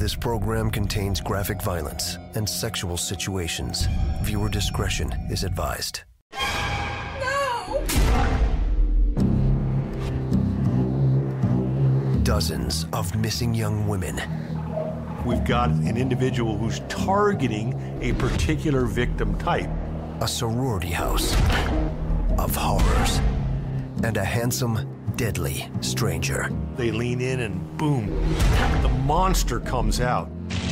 This program contains graphic violence and sexual situations. Viewer discretion is advised. No! Dozens of missing young women. We've got an individual who's targeting a particular victim type. A sorority house of horrors. And a handsome, deadly stranger. They lean in and boom, the monster comes out.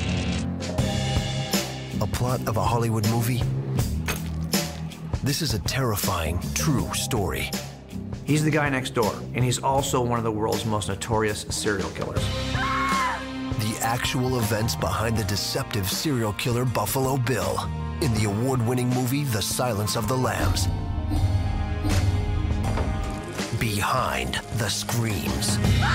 A plot of a Hollywood movie? This is a terrifying, true story. He's the guy next door, and he's also one of the world's most notorious serial killers. The actual events behind the deceptive serial killer Buffalo Bill in the award-winning movie The Silence of the Lambs. Behind the Screams.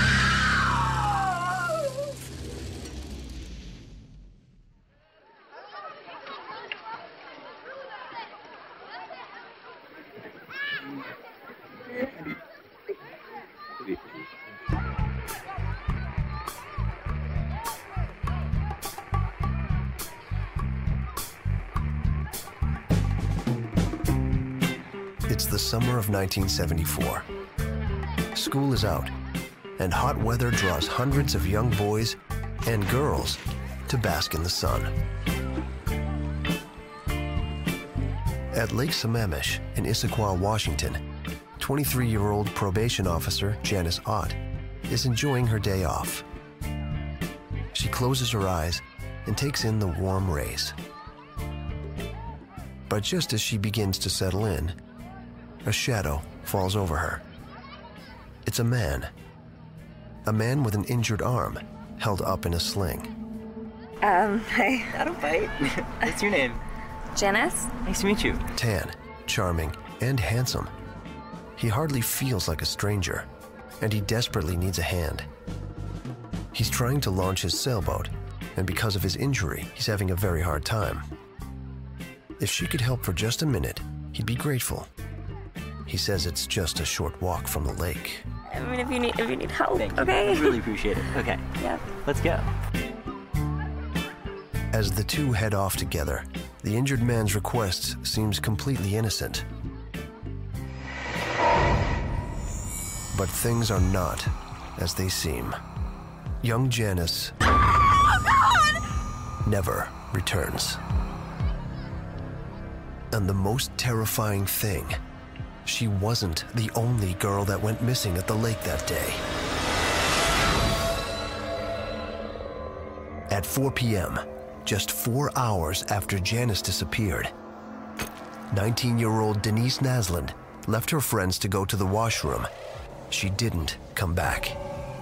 It's the summer of 1974. School is out, and hot weather draws hundreds of young boys and girls to bask in the sun. At Lake Sammamish in Issaquah, Washington, 23-year-old probation officer Janice Ott is enjoying her day off. She closes her eyes and takes in the warm rays. But just as she begins to settle in, a shadow falls over her. It's a man with an injured arm held up in a sling. Hi. I don't bite. What's your name? Janice? Nice to meet you. Tan, charming, and handsome. He hardly feels like a stranger, and he desperately needs a hand. He's trying to launch his sailboat, and because of his injury, he's having a very hard time. If she could help for just a minute, he'd be grateful. He says it's just a short walk from the lake. I mean, if you need help, Thank you. okay? I really appreciate it. Okay. Yeah. Let's go. As the two head off together, the injured man's request seems completely innocent. But things are not as they seem. Young Janice never returns. And the most terrifying thing, she wasn't the only girl that went missing at the lake that day. At 4 p.m., just 4 hours after Janice disappeared, 19-year-old Denise Naslund left her friends to go to the washroom. She didn't come back.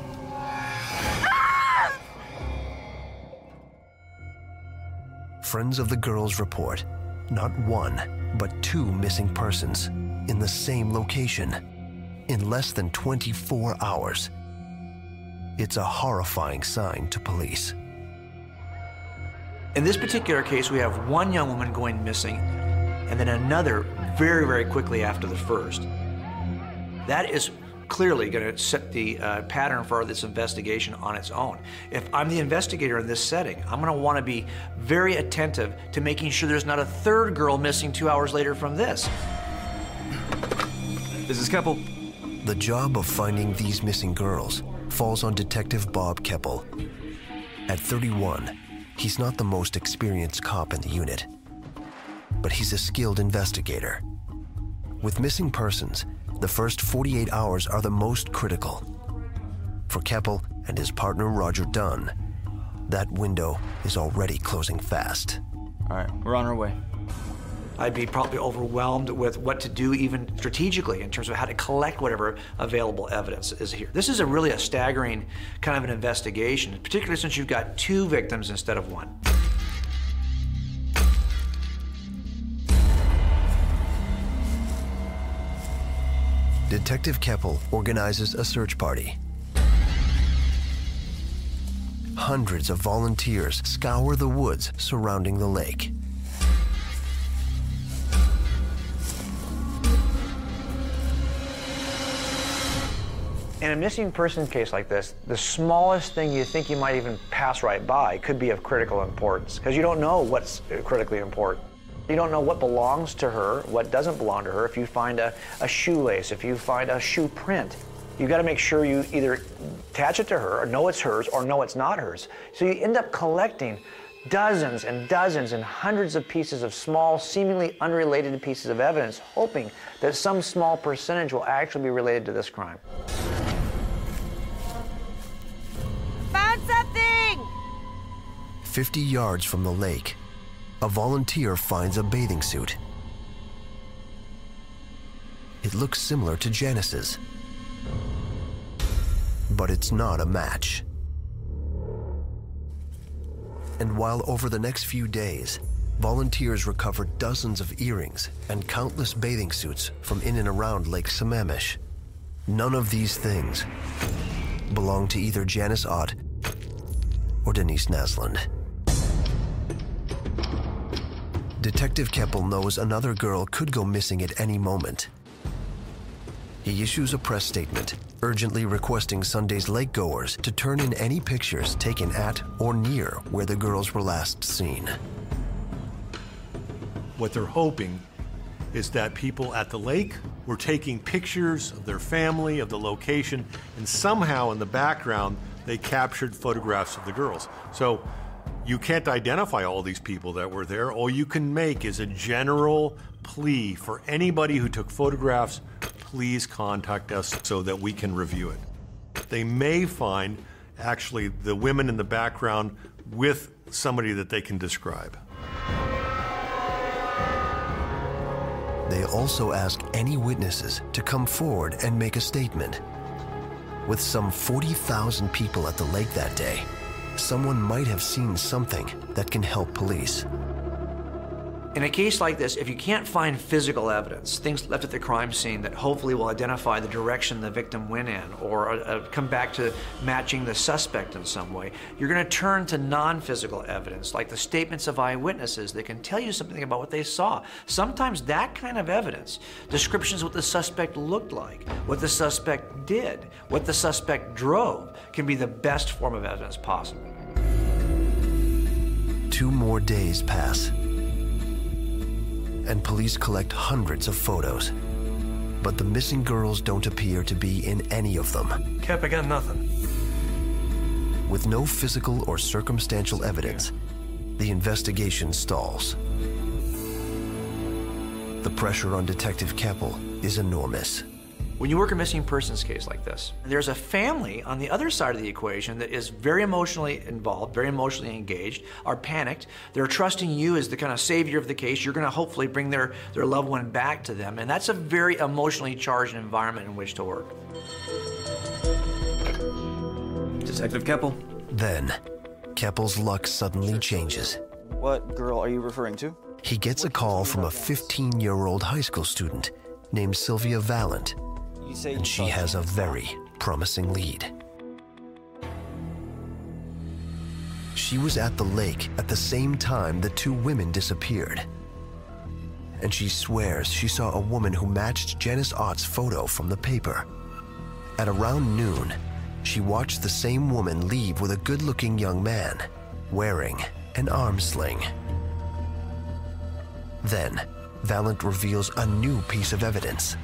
Friends of the girls report not one, but 2 missing persons in the same location in less than 24 hours. It's a horrifying sign to police. In this particular case, we have one young woman going missing, and then another very, very quickly after the first. That is clearly going to set the pattern for this investigation on its own. If I'm the investigator in this setting, I'm going to want to be very attentive to making sure there's not a third girl missing 2 hours later from this. This is Keppel. The job of finding these missing girls falls on Detective Bob Keppel. At 31, he's not the most experienced cop in the unit, but he's a skilled investigator. With missing persons, the first 48 hours are the most critical. For Keppel and his partner Roger Dunn, that window is already closing fast. All right, we're on our way. I'd be probably overwhelmed with what to do even strategically in terms of how to collect whatever available evidence is here. This is really a staggering kind of an investigation, particularly since you've got 2 victims instead of 1. Detective Keppel organizes a search party. Hundreds of volunteers scour the woods surrounding the lake. In a missing person case like this, the smallest thing you think you might even pass right by could be of critical importance, because you don't know what's critically important. You don't know what belongs to her, what doesn't belong to her. If you find a shoelace, if you find a shoe print, you've got to make sure you either attach it to her, or know it's hers, or know it's not hers. So you end up collecting dozens and dozens and hundreds of pieces of small, seemingly unrelated pieces of evidence, hoping that some small percentage will actually be related to this crime. Found something! 50 yards from the lake, a volunteer finds a bathing suit. It looks similar to Janice's, but it's not a match. And while over the next few days, volunteers recovered dozens of earrings and countless bathing suits from in and around Lake Sammamish, none of these things belong to either Janice Ott or Denise Naslund. Detective Keppel knows another girl could go missing at any moment. He issues a press statement, urgently requesting Sunday's lakegoers to turn in any pictures taken at or near where the girls were last seen. What they're hoping is that people at the lake were taking pictures of their family, of the location, and somehow in the background they captured photographs of the girls. So you can't identify all these people that were there. All you can make is a general plea for anybody who took photographs, please contact us so that we can review it. They may find actually the women in the background with somebody that they can describe. They also ask any witnesses to come forward and make a statement. With some 40,000 people at the lake that day, someone might have seen something that can help police. In a case like this, if you can't find physical evidence, things left at the crime scene that hopefully will identify the direction the victim went in or come back to matching the suspect in some way, you're going to turn to non-physical evidence, like the statements of eyewitnesses that can tell you something about what they saw. Sometimes that kind of evidence, descriptions of what the suspect looked like, what the suspect did, what the suspect drove, can be the best form of evidence possible. 2 more days pass, and police collect hundreds of photos. But the missing girls don't appear to be in any of them. Kep, I got nothing. With no physical or circumstantial evidence, the investigation stalls. The pressure on Detective Keppel is enormous. When you work a missing persons case like this, there's a family on the other side of the equation that is very emotionally involved, very emotionally engaged, are panicked. They're trusting you as the kind of savior of the case. You're going to hopefully bring their loved one back to them, and that's a very emotionally charged environment in which to work. Detective Keppel? Then, Keppel's luck suddenly changes. What girl are you referring to? He gets a call from a 15-year-old high school student named Sylvia Valent, and she has a very promising lead. She was at the lake at the same time the 2 women disappeared. And she swears she saw a woman who matched Janice Ott's photo from the paper. At around noon, she watched the same woman leave with a good-looking young man wearing an arm sling. Then, Valent reveals a new piece of evidence.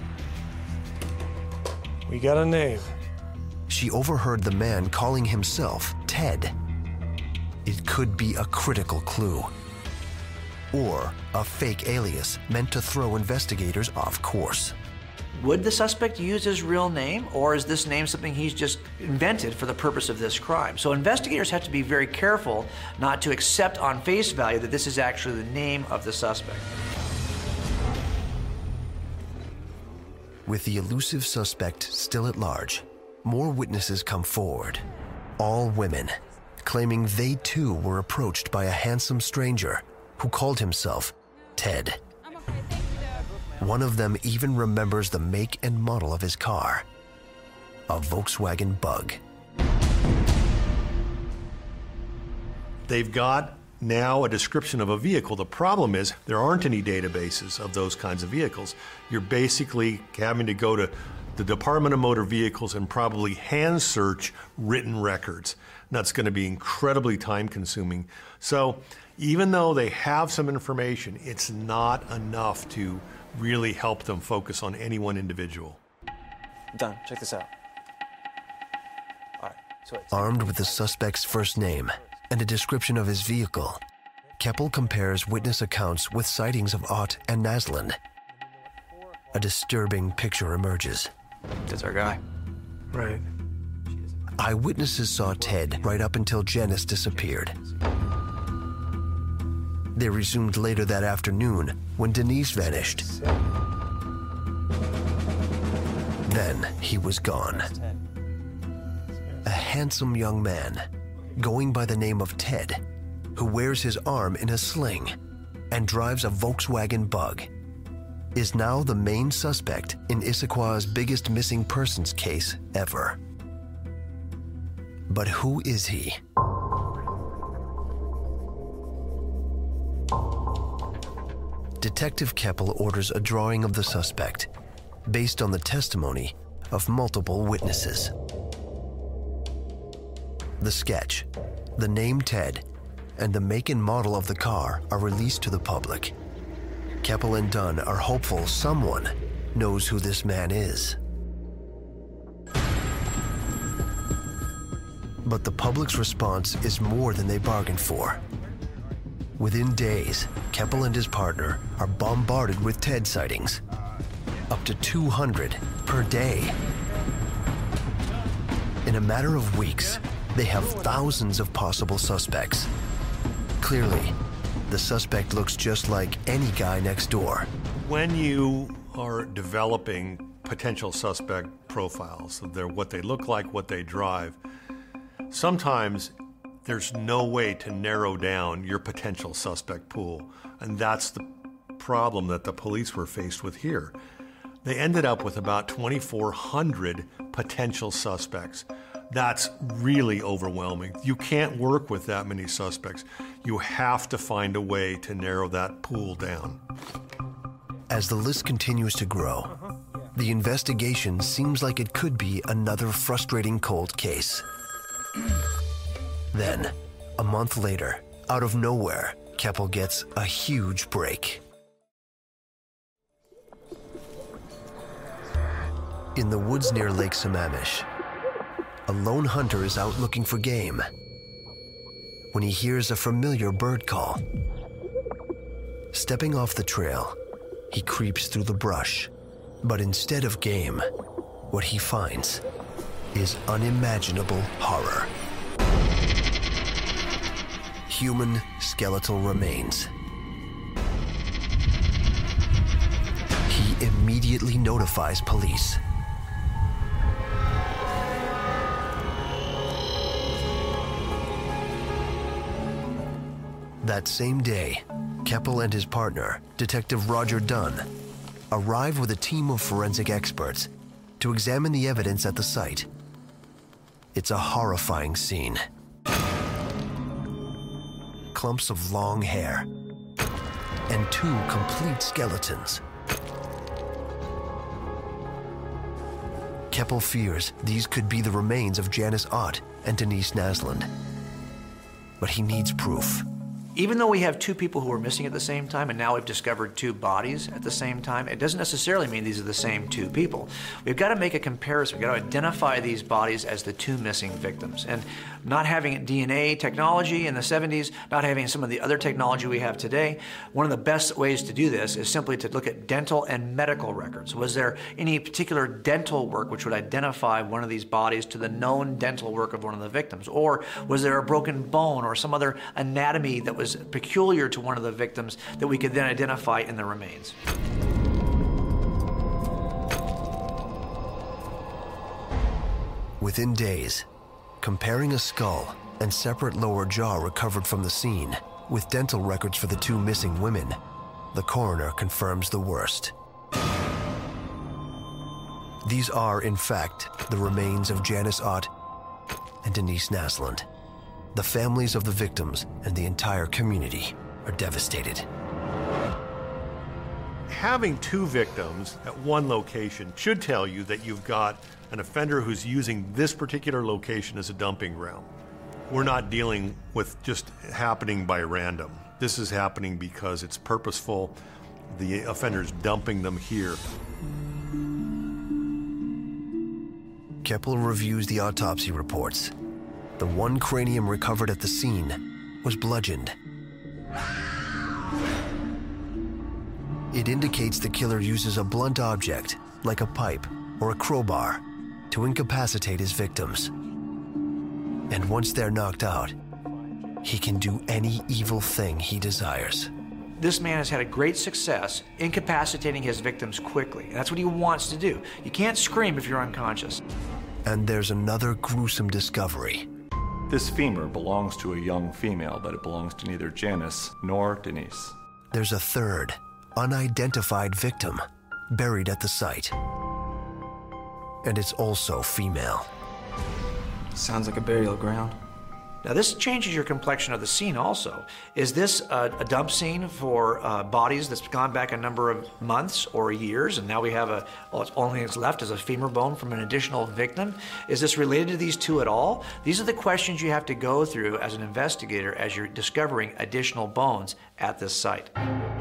We got a name. She overheard the man calling himself Ted. It could be a critical clue, or a fake alias meant to throw investigators off course. Would the suspect use his real name, or is this name something he's just invented for the purpose of this crime? So investigators have to be very careful not to accept on face value that this is actually the name of the suspect. With the elusive suspect still at large, more witnesses come forward, all women, claiming they too were approached by a handsome stranger who called himself Ted. One of them even remembers the make and model of his car, a Volkswagen Bug. They've got now a description of a vehicle. The problem is there aren't any databases of those kinds of vehicles. You're basically having to go to the Department of Motor Vehicles and probably hand search written records. And that's going to be incredibly time consuming. So even though they have some information, it's not enough to really help them focus on any one individual. Done. Check this out. All right. So Armed with the suspect's first name and a description of his vehicle, Keppel compares witness accounts with sightings of Ott and Naslund. A disturbing picture emerges. That's our guy. Right. Eyewitnesses saw Ted right up until Janice disappeared. They resumed later that afternoon when Denise vanished. Then he was gone. A handsome young man, going by the name of Ted, who wears his arm in a sling and drives a Volkswagen Bug, is now the main suspect in Issaquah's biggest missing persons case ever. But who is he? Detective Keppel orders a drawing of the suspect based on the testimony of multiple witnesses. The sketch, the name Ted, and the make and model of the car are released to the public. Keppel and Dunn are hopeful someone knows who this man is. But the public's response is more than they bargained for. Within days, Keppel and his partner are bombarded with Ted sightings, up to 200 per day. In a matter of weeks, they have thousands of possible suspects. Clearly, the suspect looks just like any guy next door. When you are developing potential suspect profiles, what they look like, what they drive, sometimes there's no way to narrow down your potential suspect pool. And that's the problem that the police were faced with here. They ended up with about 2,400 potential suspects. That's really overwhelming. You can't work with that many suspects. You have to find a way to narrow that pool down. As the list continues to grow, the investigation seems like it could be another frustrating cold case. Then, a month later, out of nowhere, Keppel gets a huge break. In the woods near Lake Sammamish, a lone hunter is out looking for game when he hears a familiar bird call. Stepping off the trail, he creeps through the brush, but instead of game, what he finds is unimaginable horror. Human skeletal remains. He immediately notifies police. That same day, Keppel and his partner, Detective Roger Dunn, arrive with a team of forensic experts to examine the evidence at the site. It's a horrifying scene. Clumps of long hair and two complete skeletons. Keppel fears these could be the remains of Janice Ott and Denise Naslund. But he needs proof. Even though we have two people who are missing at the same time, and now we've discovered two bodies at the same time, it doesn't necessarily mean these are the same two people. We've got to make a comparison. We've got to identify these bodies as the two missing victims. And not having DNA technology in the 70s, not having some of the other technology we have today, one of the best ways to do this is simply to look at dental and medical records. Was there any particular dental work which would identify one of these bodies to the known dental work of one of the victims? Or was there a broken bone or some other anatomy that was peculiar to one of the victims that we could then identify in the remains? Within days, comparing a skull and separate lower jaw recovered from the scene with dental records for the two missing women, the coroner confirms the worst. These are, in fact, the remains of Janice Ott and Denise Naslund. The families of the victims and the entire community are devastated. having two victims at one location should tell you that you've got an offender who's using this particular location as a dumping ground. We're not dealing with just happening by random. This is happening because it's purposeful. The offender's dumping them here. Keppel reviews the autopsy reports. The one cranium recovered at the scene was bludgeoned. It indicates the killer uses a blunt object, like a pipe or a crowbar, to incapacitate his victims. And once they're knocked out, he can do any evil thing he desires. This man has had a great success incapacitating his victims quickly. And that's what he wants to do. You can't scream if you're unconscious. And there's another gruesome discovery. This femur belongs to a young female, but it belongs to neither Janice nor Denise. There's a third, unidentified victim buried at the site. And it's also female. Sounds like a burial ground. Now this changes your complexion of the scene also. Is this a dump scene for bodies that's gone back a number of months or years, and now we have it's only that's left is a femur bone from an additional victim? Is this related to these two at all? These are the questions you have to go through as an investigator as you're discovering additional bones at this site.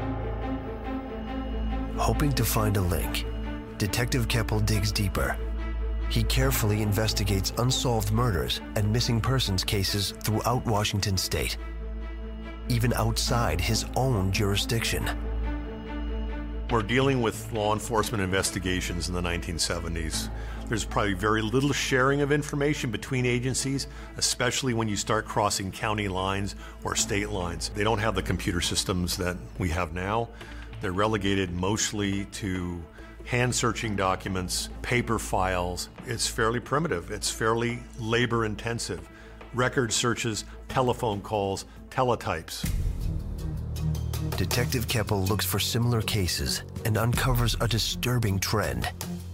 Hoping to find a link, Detective Keppel digs deeper. He carefully investigates unsolved murders and missing persons cases throughout Washington state, even outside his own jurisdiction. We're dealing with law enforcement investigations in the 1970s. There's probably very little sharing of information between agencies, especially when you start crossing county lines or state lines. They don't have the computer systems that we have now. They're relegated mostly to hand-searching documents, paper files. It's fairly primitive. It's fairly labor-intensive. Record searches, telephone calls, teletypes. Detective Keppel looks for similar cases and uncovers a disturbing trend.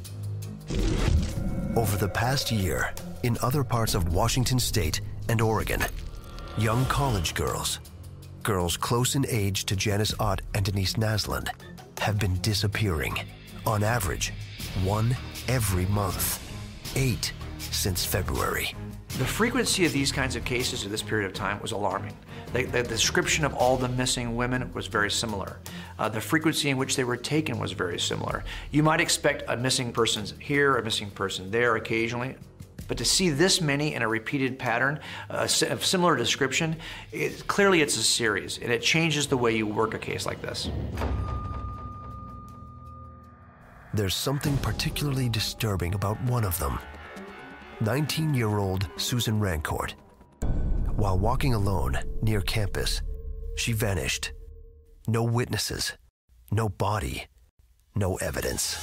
Over the past year, in other parts of Washington state and Oregon, young college girls close in age to Janice Ott and Denise Naslund, have been disappearing. On average, 1 every month, 8 since February. The frequency of these kinds of cases at this period of time was alarming. The description of all the missing women was very similar. The frequency in which they were taken was very similar. You might expect a missing person here, a missing person there occasionally, but to see this many in a repeated pattern of similar description, clearly it's a series, and it changes the way you work a case like this. There's something particularly disturbing about one of them. 19-year-old Susan Rancourt. While walking alone near campus, she vanished. No witnesses, no body, no evidence.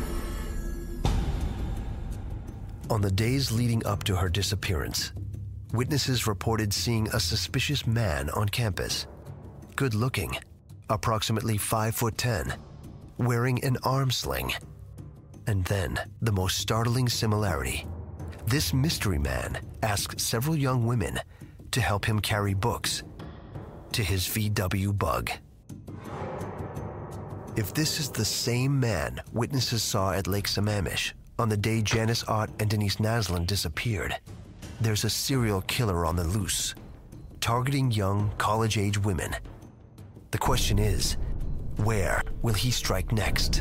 On the days leading up to her disappearance, witnesses reported seeing a suspicious man on campus. Good-looking, approximately 5'10", wearing an arm sling. And then, the most startling similarity. This mystery man asked several young women to help him carry books to his VW Bug. If this is the same man witnesses saw at Lake Sammamish on the day Janice Ott and Denise Naslund disappeared, there's a serial killer on the loose, targeting young, college-age women. The question is, where will he strike next?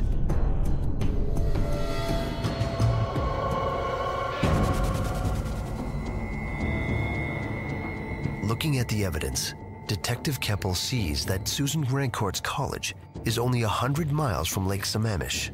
Looking at the evidence, Detective Keppel sees that Susan Rancourt's college is only 100 miles from Lake Sammamish.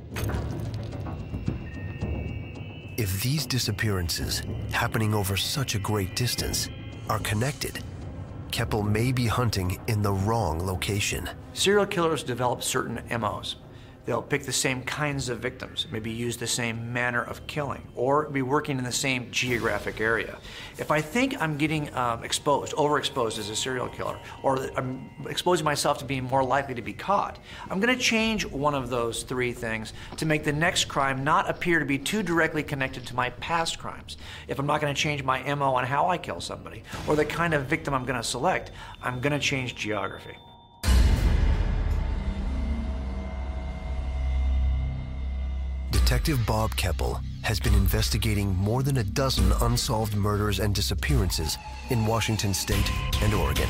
If these disappearances, happening over such a great distance, are connected, Keppel may be hunting in the wrong location. Serial killers develop certain MOs. They'll pick the same kinds of victims, maybe use the same manner of killing, or be working in the same geographic area. If I think I'm getting overexposed as a serial killer, or I'm exposing myself to being more likely to be caught, I'm going to change one of those three things to make the next crime not appear to be too directly connected to my past crimes. If I'm not going to change my MO on how I kill somebody, or the kind of victim I'm going to select, I'm going to change geography. Detective Bob Keppel has been investigating more than a dozen unsolved murders and disappearances in Washington State and Oregon.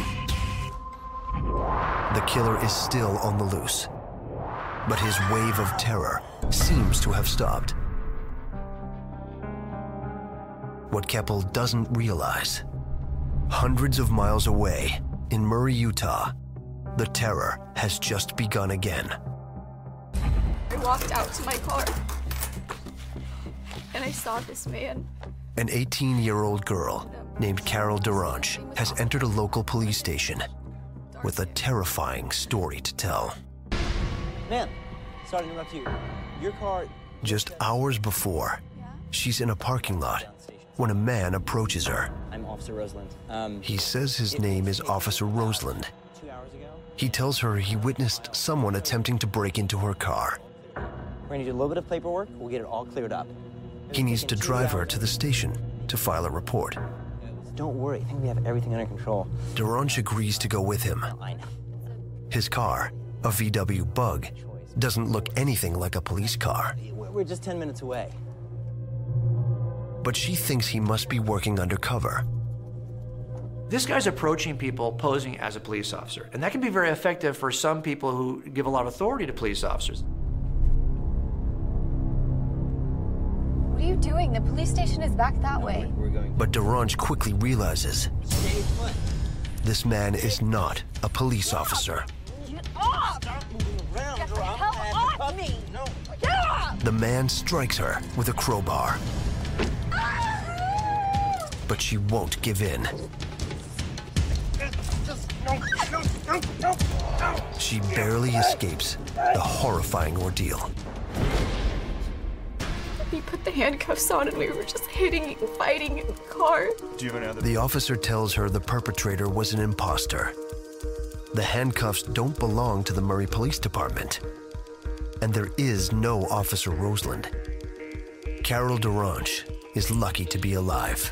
The killer is still on the loose, but his wave of terror seems to have stopped. What Keppel doesn't realize, hundreds of miles away in Murray, Utah, the terror has just begun again. I walked out to my car and I saw this man. An 18-year-old girl named Carol Duranch has entered a local police station with a terrifying story to tell. Ma'am, sorry to interrupt you. Your car... Just hours before, she's in a parking lot when a man approaches her. I'm Officer Roseland. He says his name is Officer Roseland. 2 hours ago? He tells her he witnessed someone attempting to break into her car. We're gonna do a little bit of paperwork. We'll get it all cleared up. He needs to drive her to the station to file a report. Don't worry, I think we have everything under control. Duranch agrees to go with him. I know. His car, a VW Bug, doesn't look anything like a police car. We're just 10 minutes away. But she thinks he must be working undercover. This guy's approaching people posing as a police officer, and that can be very effective for some people who give a lot of authority to police officers. What are you doing? The police station is back that way. But Duranch quickly realizes this man is not a police officer. Get off! Get the hell off me! Get off! The man strikes her with a crowbar. But she won't give in. She barely escapes the horrifying ordeal. He put the handcuffs on and we were just hitting and fighting in the car. The officer tells her the perpetrator was an imposter. The handcuffs don't belong to the Murray Police Department. And there is no Officer Roseland. Carol Duranch is lucky to be alive.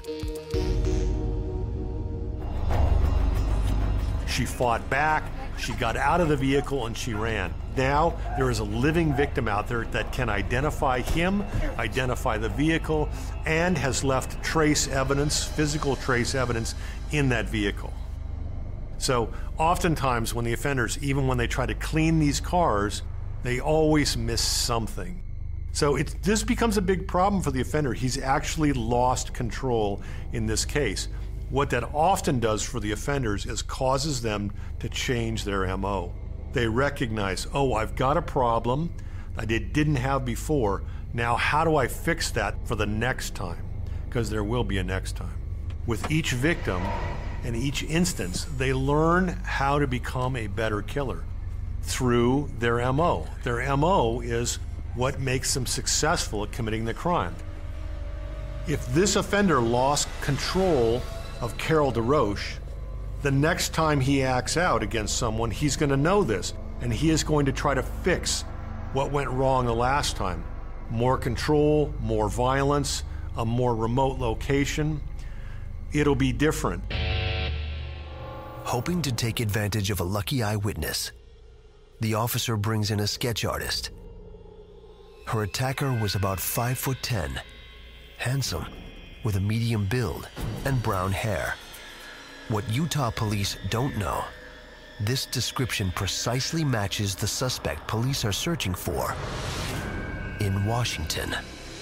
She fought back, she got out of the vehicle, and she ran. Now, there is a living victim out there that can identify him, identify the vehicle, and has left trace evidence, physical trace evidence, in that vehicle. So, oftentimes when the offenders, even when they try to clean these cars, they always miss something. So this becomes a big problem for the offender. He's actually lost control in this case. What that often does for the offenders is causes them to change their MO. They recognize, oh, I've got a problem I didn't have before. Now, how do I fix that for the next time? Because there will be a next time. With each victim and each instance, they learn how to become a better killer through their MO. Their MO is what makes them successful at committing the crime. If this offender lost control of Carol Duranch, the next time he acts out against someone, he's going to know this, and he is going to try to fix what went wrong the last time. More control, more violence, a more remote location. It'll be different. Hoping to take advantage of a lucky eyewitness, the officer brings in a sketch artist. Her attacker was about 5'10", handsome, with a medium build and brown hair. What Utah police don't know, this description precisely matches the suspect police are searching for in Washington.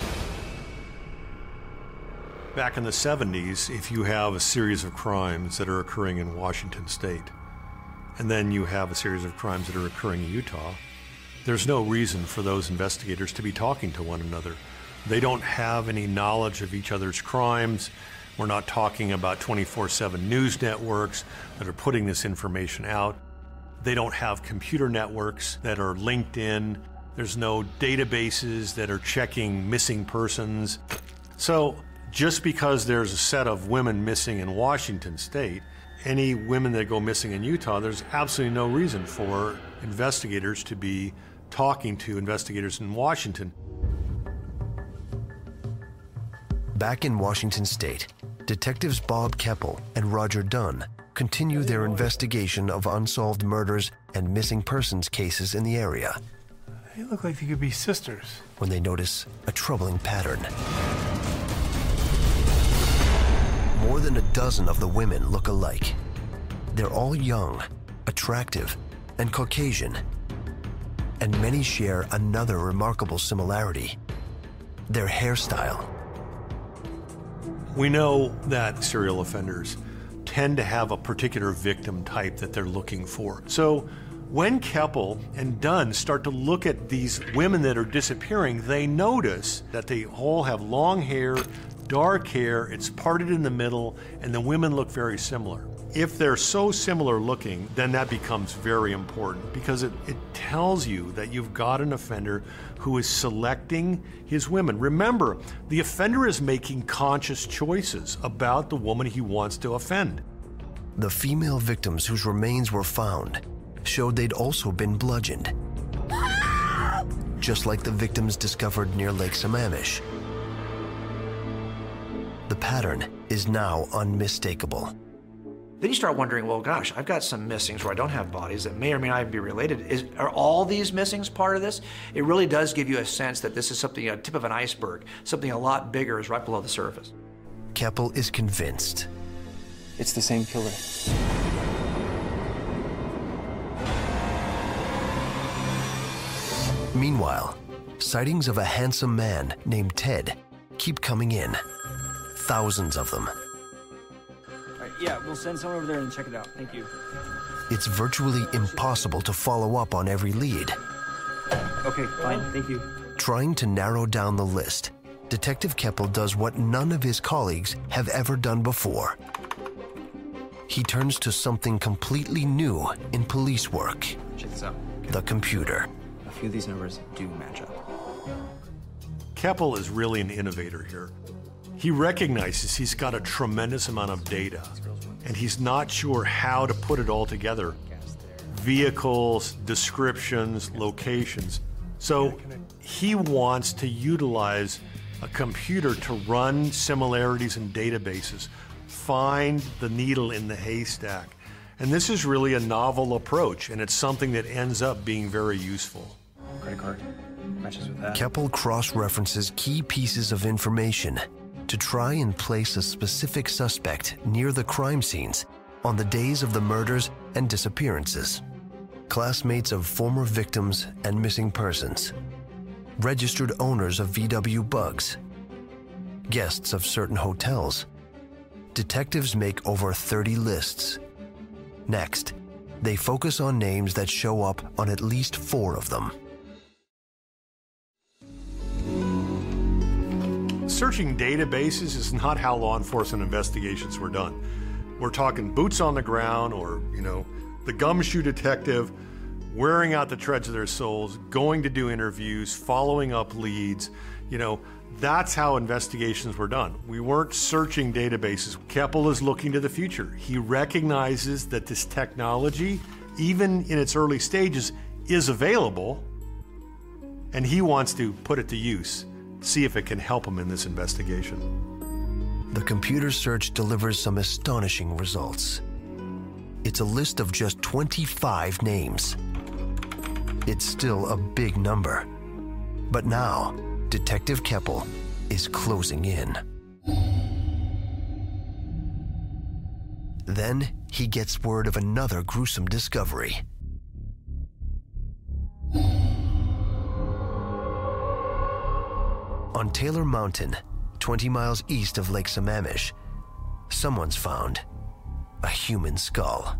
Back in the 70s, if you have a series of crimes that are occurring in Washington state, and then you have a series of crimes that are occurring in Utah, there's no reason for those investigators to be talking to one another. They don't have any knowledge of each other's crimes. We're not talking about 24/7 news networks that are putting this information out. They don't have computer networks that are linked in. There's no databases that are checking missing persons. So just because there's a set of women missing in Washington state, any women that go missing in Utah, there's absolutely no reason for investigators to be talking to investigators in Washington. Back in Washington state, detectives Bob Keppel and Roger Dunn continue their investigation of unsolved murders and missing persons cases in the area. They look like they could be sisters. When they notice a troubling pattern. More than a dozen of the women look alike. They're all young, attractive, and Caucasian. And many share another remarkable similarity: their hairstyle. We know that serial offenders tend to have a particular victim type that they're looking for. So when Keppel and Dunn start to look at these women that are disappearing, they notice that they all have long hair, dark hair, it's parted in the middle, and the women look very similar. If they're so similar looking, then that becomes very important because it tells you that you've got an offender who is selecting his women. Remember, the offender is making conscious choices about the woman he wants to offend. The female victims whose remains were found showed they'd also been bludgeoned, just like the victims discovered near Lake Sammamish. The pattern is now unmistakable. Then you start wondering, well, gosh, I've got some missings where I don't have bodies that may or may not be related. Are all these missings part of this? It really does give you a sense that this is something, a tip of an iceberg. Something a lot bigger is right below the surface. Keppel is convinced. It's the same killer. Meanwhile, sightings of a handsome man named Ted keep coming in. Thousands of them. Yeah, we'll send someone over there and check it out. Thank you. It's virtually impossible to follow up on every lead. Okay, fine. Thank you. Trying to narrow down the list, Detective Keppel does what none of his colleagues have ever done before. He turns to something completely new in police work. Check this out. The computer. A few of these numbers do match up. Keppel is really an innovator here. He recognizes he's got a tremendous amount of data, and he's not sure how to put it all together. Vehicles, descriptions, locations. So he wants to utilize a computer to run similarities in databases, find the needle in the haystack. And this is really a novel approach, and it's something that ends up being very useful. Credit card matches with that. Keppel cross-references key pieces of information to try and place a specific suspect near the crime scenes on the days of the murders and disappearances. Classmates of former victims and missing persons, registered owners of VW Bugs, guests of certain hotels. Detectives make over 30 lists. Next, they focus on names that show up on at least 4 of them. Searching databases is not how law enforcement investigations were done. We're talking boots on the ground, or, the gumshoe detective wearing out the treads of their souls, going to do interviews, following up leads. That's how investigations were done. We weren't searching databases. Keppel is looking to the future. He recognizes that this technology, even in its early stages, is available, and he wants to put it to use. See if it can help him in this investigation. The computer search delivers some astonishing results. It's a list of just 25 names. It's still a big number. But now, Detective Keppel is closing in. Then he gets word of another gruesome discovery. On Taylor Mountain, 20 miles east of Lake Sammamish, someone's found a human skull.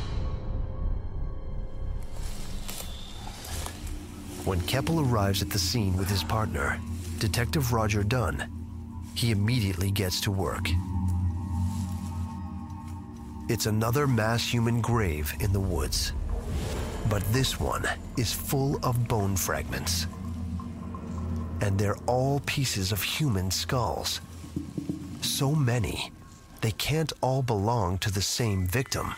When Keppel arrives at the scene with his partner, Detective Roger Dunn, he immediately gets to work. It's another mass human grave in the woods, but this one is full of bone fragments. And they're all pieces of human skulls. So many, they can't all belong to the same victim.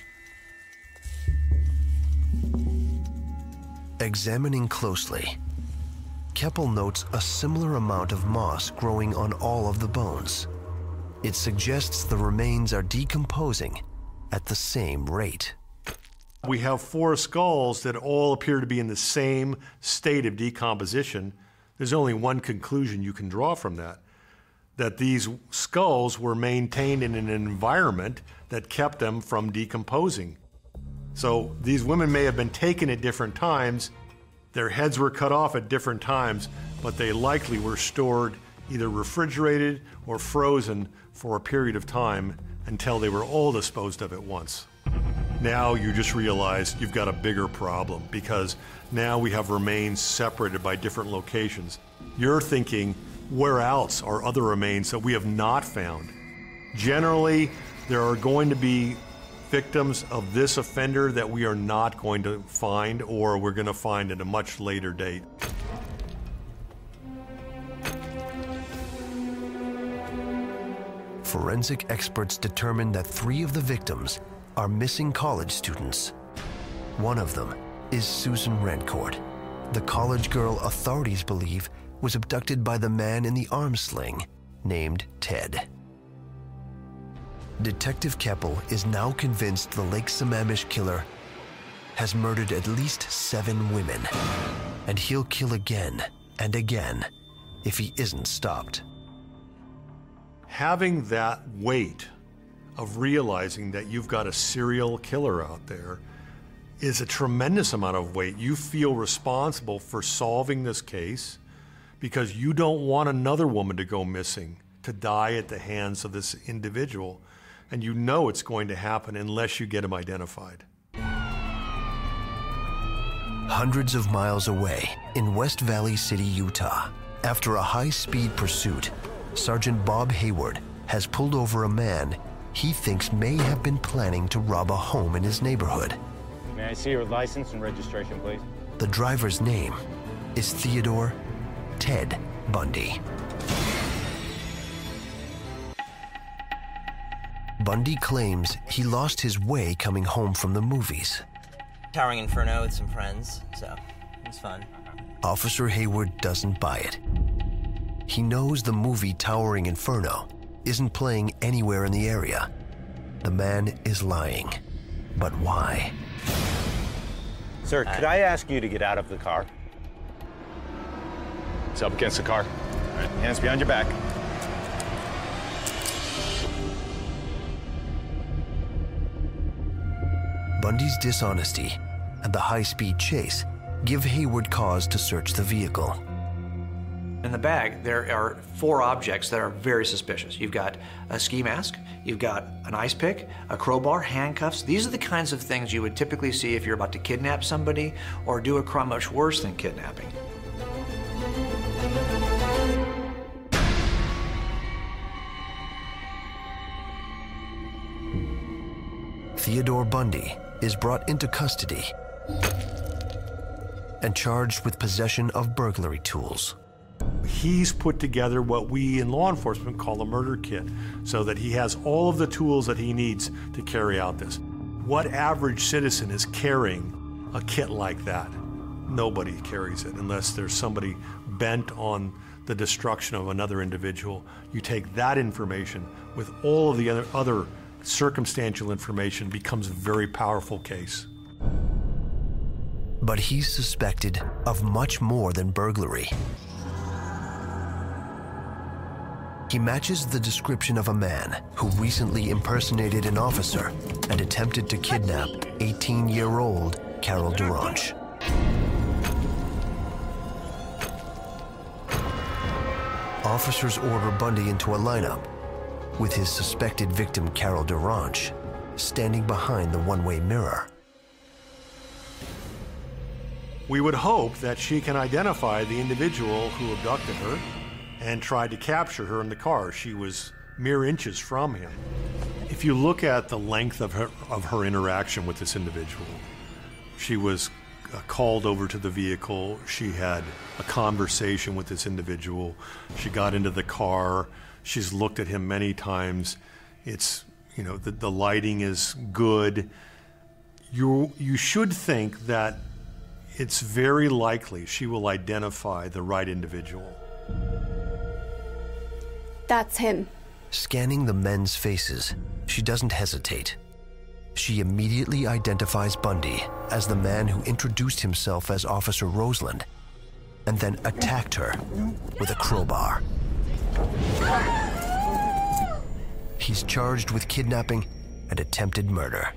Examining closely, Keppel notes a similar amount of moss growing on all of the bones. It suggests the remains are decomposing at the same rate. We have 4 skulls that all appear to be in the same state of decomposition. There's only one conclusion you can draw from that, that these skulls were maintained in an environment that kept them from decomposing. So these women may have been taken at different times, their heads were cut off at different times, but they likely were stored either refrigerated or frozen for a period of time until they were all disposed of at once. Now you just realize you've got a bigger problem because now we have remains separated by different locations. You're thinking, where else are other remains that we have not found? Generally, there are going to be victims of this offender that we are not going to find, or we're going to find at a much later date. Forensic experts determined that 3 of the victims are missing college students. One of them is Susan Rancourt, the college girl authorities believe was abducted by the man in the arm sling named Ted. Detective Keppel is now convinced the Lake Sammamish killer has murdered at least 7 women, and he'll kill again and again if he isn't stopped. Having that weight of realizing that you've got a serial killer out there is a tremendous amount of weight. You feel responsible for solving this case because you don't want another woman to go missing, to die at the hands of this individual. And you know it's going to happen unless you get him identified. Hundreds of miles away in West Valley City, Utah, after a high-speed pursuit, Sergeant Bob Hayward has pulled over a man he thinks may have been planning to rob a home in his neighborhood. May I see your license and registration, please? The driver's name is Theodore Ted Bundy. Bundy claims he lost his way coming home from the movies. Towering Inferno with some friends, so it was fun. Officer Hayward doesn't buy it. He knows the movie Towering Inferno isn't playing anywhere in the area. The man is lying. But why? Sir, could I ask you to get out of the car? It's up against the car. All right, hands behind your back. Bundy's dishonesty and the high-speed chase give Hayward cause to search the vehicle. In the bag, there are 4 objects that are very suspicious. You've got a ski mask, you've got an ice pick, a crowbar, handcuffs. These are the kinds of things you would typically see if you're about to kidnap somebody or do a crime much worse than kidnapping. Theodore Bundy is brought into custody and charged with possession of burglary tools. He's put together what we in law enforcement call a murder kit, so that he has all of the tools that he needs to carry out this. What average citizen is carrying a kit like that? Nobody carries it unless there's somebody bent on the destruction of another individual. You take that information with all of the other circumstantial information, becomes a very powerful case. But he's suspected of much more than burglary. He matches the description of a man who recently impersonated an officer and attempted to kidnap 18-year-old Carol Duranche. Officers order Bundy into a lineup, with his suspected victim Carol Duranche standing behind the one-way mirror. We would hope that she can identify the individual who abducted her and tried to capture her in the car. She was mere inches from him. If you look at the length of her interaction with this individual, she was called over to the vehicle, she had a conversation with this individual, she got into the car, she's looked at him many times. It's, you know, the lighting is good. You should think that it's very likely she will identify the right individual. That's him. Scanning the men's faces, she doesn't hesitate. She immediately identifies Bundy as the man who introduced himself as Officer Roseland and then attacked her with a crowbar. He's charged with kidnapping and attempted murder.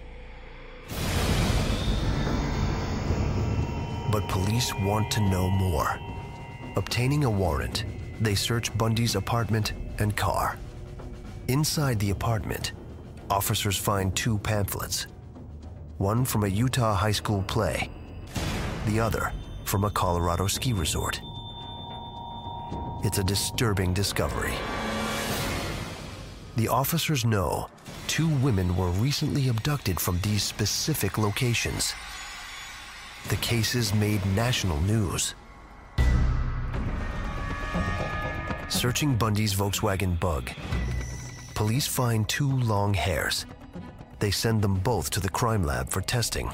But police want to know more. Obtaining a warrant, they search Bundy's apartment and car. Inside the apartment, officers find 2 pamphlets, one from a Utah high school play, the other from a Colorado ski resort. It's a disturbing discovery. The officers know 2 women were recently abducted from these specific locations. The cases made national news. Searching Bundy's Volkswagen Bug, police find 2 long hairs. They send them both to the crime lab for testing.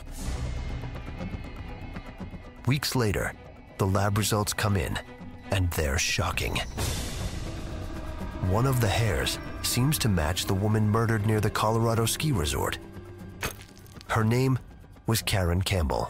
Weeks later, the lab results come in, and they're shocking. One of the hairs seems to match the woman murdered near the Colorado ski resort. Her name was Karen Campbell.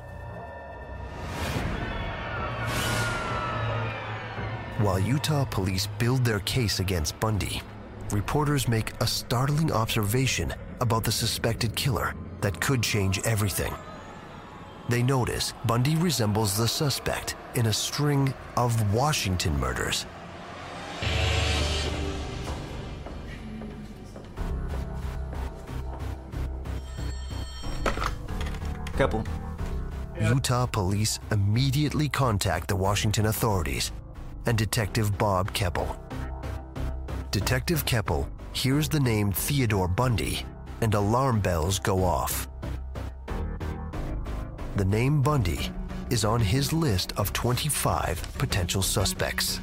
While Utah police build their case against Bundy, reporters make a startling observation about the suspected killer that could change everything. They notice Bundy resembles the suspect in a string of Washington murders. Couple. Utah police immediately contact the Washington authorities and Detective Bob Keppel. Detective Keppel hears the name Theodore Bundy and alarm bells go off. The name Bundy is on his list of 25 potential suspects.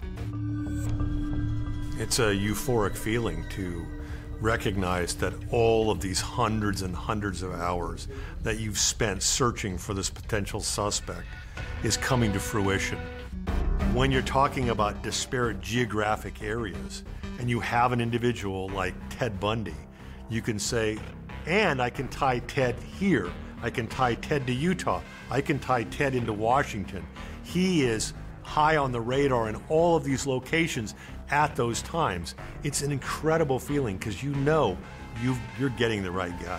It's a euphoric feeling to recognize that all of these hundreds and hundreds of hours that you've spent searching for this potential suspect is coming to fruition. When you're talking about disparate geographic areas and you have an individual like Ted Bundy, you can say, and I can tie Ted here. I can tie Ted to Utah. I can tie Ted into Washington. He is high on the radar in all of these locations at those times. It's an incredible feeling because you know you're getting the right guy.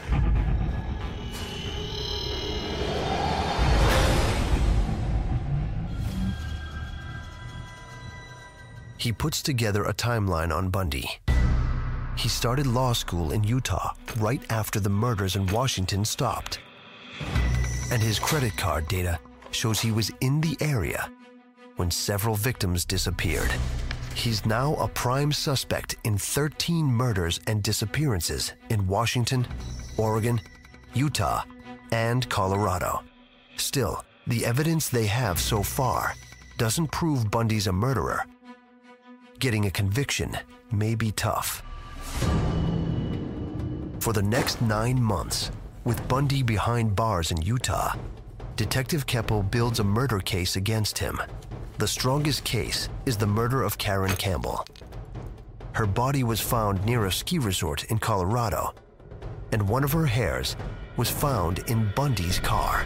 He puts together a timeline on Bundy. He started law school in Utah right after the murders in Washington stopped. And his credit card data shows he was in the area when several victims disappeared. He's now a prime suspect in 13 murders and disappearances in Washington, Oregon, Utah, and Colorado. Still, the evidence they have so far doesn't prove Bundy's a murderer. Getting a conviction may be tough. For the next 9 months, with Bundy behind bars in Utah, Detective Keppel builds a murder case against him. The strongest case is the murder of Karen Campbell. Her body was found near a ski resort in Colorado, and one of her hairs was found in Bundy's car.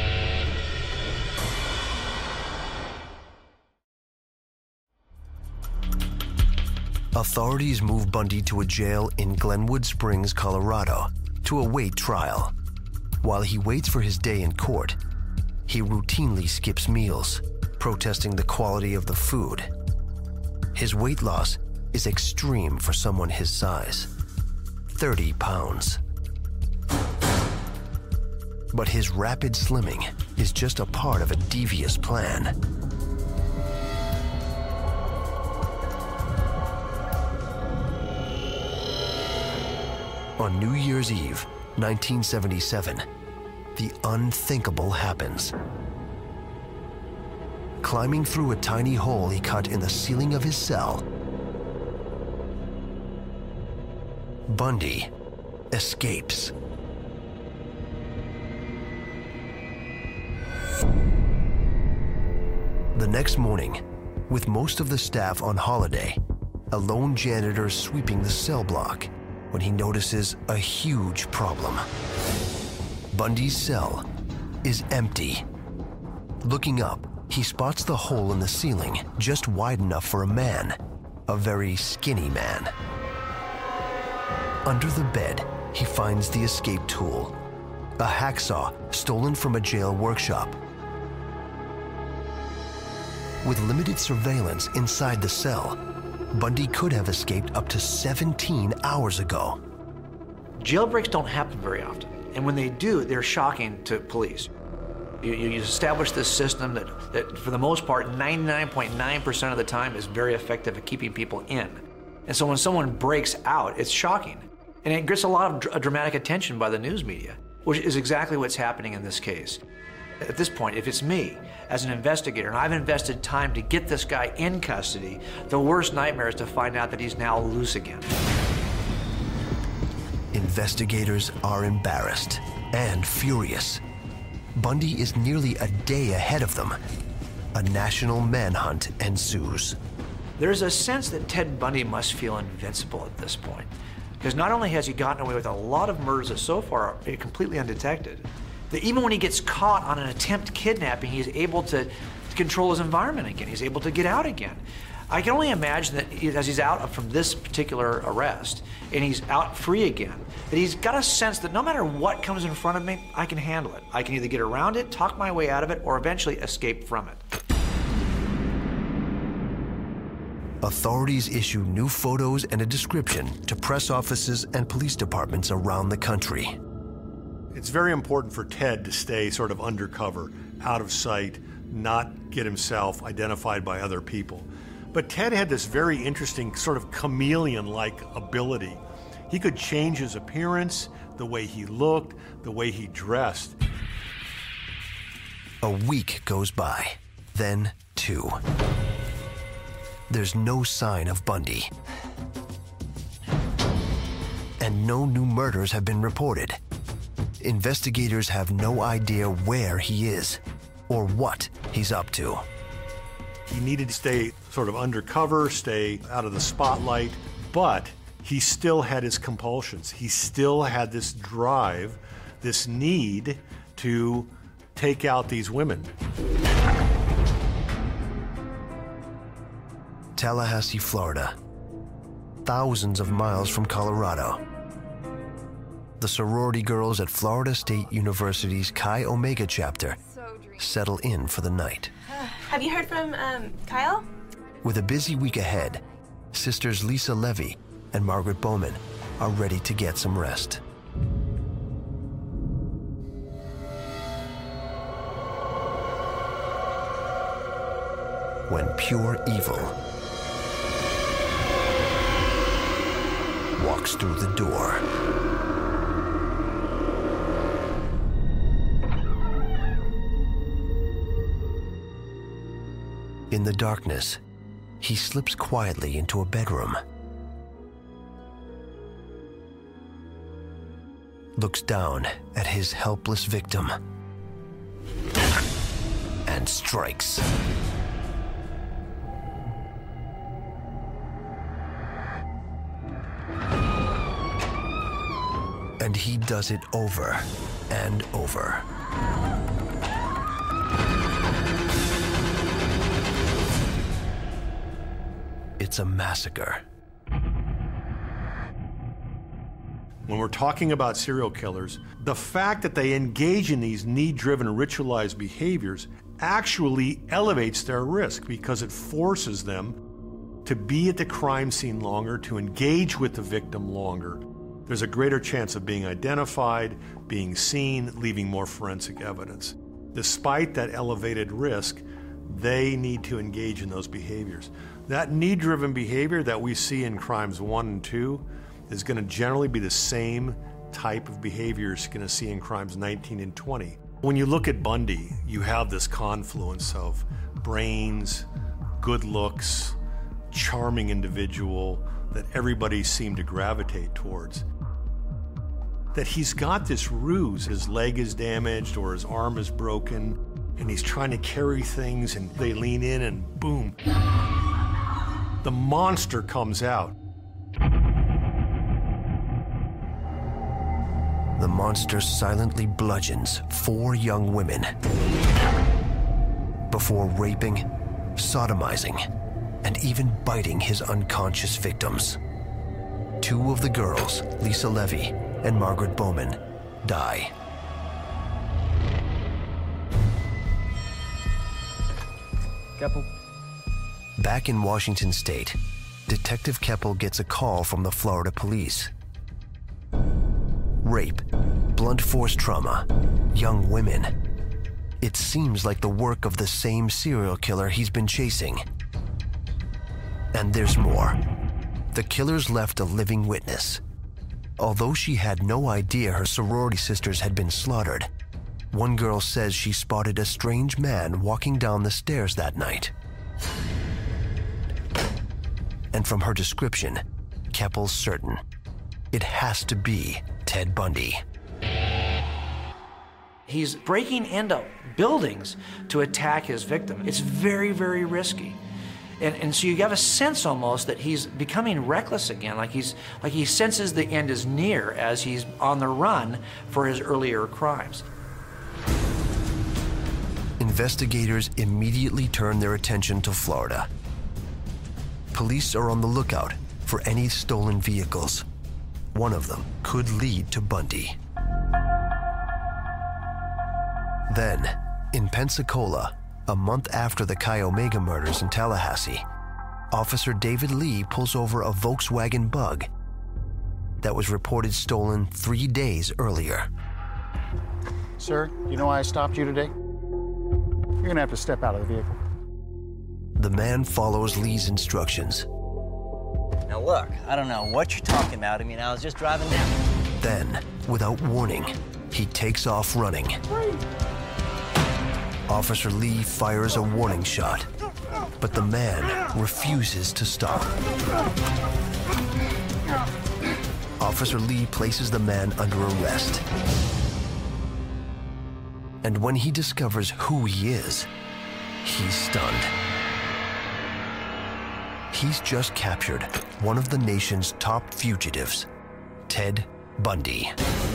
Authorities move Bundy to a jail in Glenwood Springs, Colorado, to await trial. While he waits for his day in court, he routinely skips meals, protesting the quality of the food. His weight loss is extreme for someone his size, 30 pounds. But his rapid slimming is just a part of a devious plan. On New Year's Eve, 1977, the unthinkable happens. Climbing through a tiny hole he cut in the ceiling of his cell, Bundy escapes. The next morning, with most of the staff on holiday, a lone janitor is sweeping the cell block when he notices a huge problem. Bundy's cell is empty. Looking up, he spots the hole in the ceiling just wide enough for a man, a very skinny man. Under the bed, he finds the escape tool, a hacksaw stolen from a jail workshop. With limited surveillance inside the cell, Bundy could have escaped up to 17 hours ago. Jailbreaks don't happen very often, and when they do, they're shocking to police. You establish this system that for the most part, 99.9% of the time is very effective at keeping people in. And so when someone breaks out, it's shocking. And it gets a lot of dramatic attention by the news media, which is exactly what's happening in this case. At this point, if it's me as an investigator and I've invested time to get this guy in custody, the worst nightmare is to find out that he's now loose again. Investigators are embarrassed and furious. Bundy is nearly a day ahead of them. A national manhunt ensues. There's a sense that Ted Bundy must feel invincible at this point, because not only has he gotten away with a lot of murders that so far are completely undetected, that even when he gets caught on an attempt kidnapping, he's able to control his environment again. He's able to get out again. I can only imagine that as he's out from this particular arrest and he's out free again, that he's got a sense that no matter what comes in front of me, I can handle it. I can either get around it, talk my way out of it, or eventually escape from it. Authorities issue new photos and a description to press offices and police departments around the country. It's very important for Ted to stay sort of undercover, out of sight, not get himself identified by other people. But Ted had this very interesting sort of chameleon-like ability. He could change his appearance, the way he looked, the way he dressed. A week goes by, then 2. There's no sign of Bundy. And no new murders have been reported. Investigators have no idea where he is or what he's up to. He needed to stay sort of undercover, stay out of the spotlight, but he still had his compulsions. He still had this drive, this need to take out these women. Tallahassee, Florida, thousands of miles from Colorado. The sorority girls at Florida State University's Chi Omega chapter settle in for the night. Have you heard from Kyle? With a busy week ahead, sisters Lisa Levy and Margaret Bowman are ready to get some rest. When pure evil walks through the door. In the darkness, he slips quietly into a bedroom. Looks down at his helpless victim and strikes. And he does it over and over. It's a massacre. When we're talking about serial killers, the fact that they engage in these need-driven ritualized behaviors actually elevates their risk because it forces them to be at the crime scene longer, to engage with the victim longer. There's a greater chance of being identified, being seen, leaving more forensic evidence. Despite that elevated risk, they need to engage in those behaviors. That need-driven behavior that we see in crimes 1 and 2 is going to generally be the same type of behavior you're going to see in crimes 19 and 20. When you look at Bundy, you have this confluence of brains, good looks, charming individual that everybody seemed to gravitate towards. That he's got this ruse, his leg is damaged or his arm is broken, and he's trying to carry things and they lean in and boom. The monster comes out. the monster silently bludgeons 4 young women before raping, sodomizing, and even biting his unconscious victims. 2 of the girls, Lisa Levy and Margaret Bowman, die. Keppel. Back in Washington State, Detective Keppel gets a call from the Florida police. Rape, blunt force trauma, young women. It seems like the work of the same serial killer he's been chasing. And there's more. The killers left a living witness. Although she had no idea her sorority sisters had been slaughtered, one girl says she spotted a strange man walking down the stairs that night. And from her description, Keppel's certain it has to be Ted Bundy. He's breaking into buildings to attack his victim. It's very, very risky. And so you have a sense almost that he's becoming reckless again, like he senses the end is near as he's on the run for his earlier crimes. Investigators immediately turn their attention to Florida. Police are on the lookout for any stolen vehicles. One of them could lead to Bundy. Then, in Pensacola, a month after the Chi Omega murders in Tallahassee, Officer David Lee pulls over a Volkswagen Bug that was reported stolen 3 days earlier. Sir, you know why I stopped you today? You're gonna have to step out of the vehicle. The man follows Lee's instructions. Now look, I don't know what you're talking about. I mean, I was just driving down. Then, without warning, he takes off running. Officer Lee fires a warning shot, but the man refuses to stop. Officer Lee places the man under arrest. And when he discovers who he is, he's stunned. He's just captured one of the nation's top fugitives, Ted Bundy.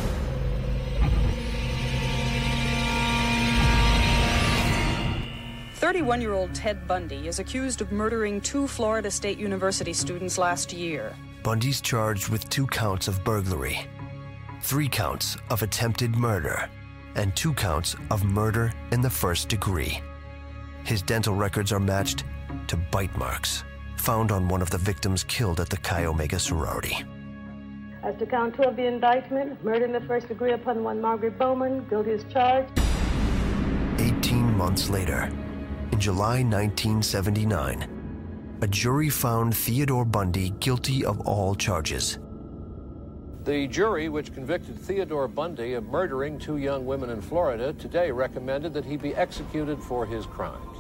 "31-year-old Ted Bundy is accused of murdering 2 Florida State University students last year. Bundy's charged with 2 counts of burglary, 3 counts of attempted murder, and 2 counts of murder in the first degree. His dental records are matched to bite marks found on one of the victims killed at the Chi Omega sorority. As to count 2 of the indictment, murder in the first degree upon one Margaret Bowman, guilty as charged. 18 months later, in July 1979, a jury found Theodore Bundy guilty of all charges. The jury, which convicted Theodore Bundy of murdering 2 young women in Florida, today recommended that he be executed for his crimes.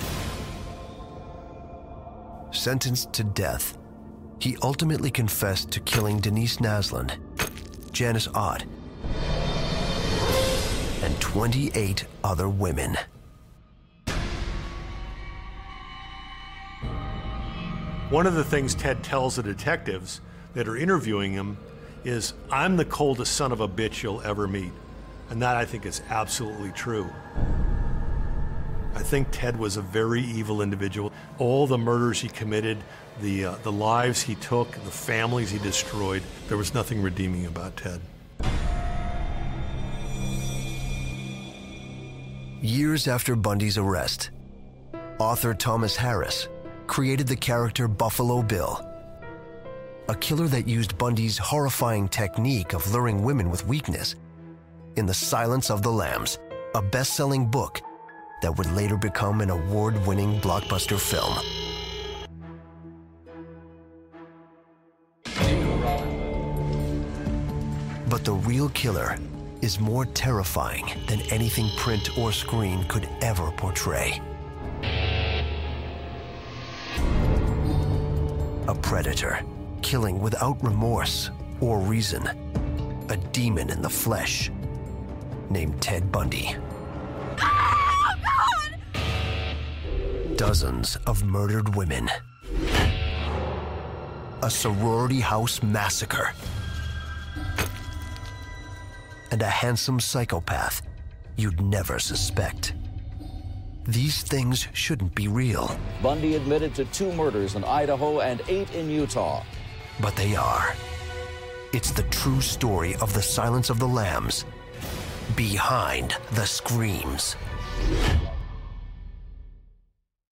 Sentenced to death, he ultimately confessed to killing Denise Naslund, Janice Ott, and 28 other women. One of the things Ted tells the detectives that are interviewing him is, "I'm the coldest son of a bitch you'll ever meet." And that, I think, is absolutely true. I think Ted was a very evil individual. All the murders he committed, the lives he took, the families he destroyed, there was nothing redeeming about Ted. Years after Bundy's arrest, author Thomas Harris created the character Buffalo Bill, a killer that used Bundy's horrifying technique of luring women with weakness in The Silence of the Lambs, a best-selling book that would later become an award-winning blockbuster film. But the real killer is more terrifying than anything print or screen could ever portray. A predator, killing without remorse or reason. A demon in the flesh, named Ted Bundy. Oh, God! Dozens of murdered women. A sorority house massacre. and a handsome psychopath you'd never suspect. These things shouldn't be real. Bundy admitted to 2 murders in Idaho and 8 in Utah. But they are. It's the true story of the Silence of the Lambs. Behind the Screams.